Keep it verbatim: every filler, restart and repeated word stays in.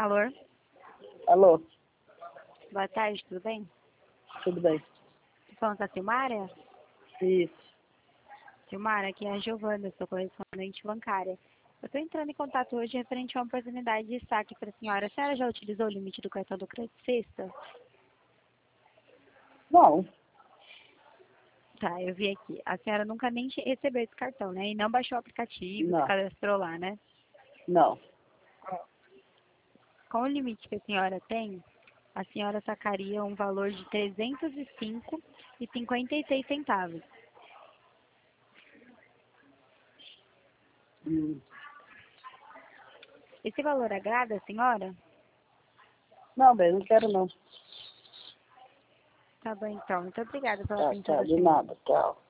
Alô? Alô, Boa tarde, tudo bem? tudo bem? Tô falando com a Silmara? Isso. Silmara, aqui é a Giovana, sou correspondente bancária. Eu estou entrando em contato hoje referente a uma oportunidade de saque para a senhora. A senhora já utilizou o limite do cartão do crédito sexta? Não, Tá, eu vi aqui. A senhora nunca nem che- recebeu esse cartão, né? E não baixou o aplicativo, se não, cadastrou lá, né? não. Com o limite que a senhora tem, a senhora sacaria um valor de trezentos e cinco reais e cinquenta e seis centavos. Hum. Esse valor agrada a senhora? Não, bem, não quero não. Tá bom, então. Muito obrigada pela Tá, atenção tá, da de senhora. nada, tchau.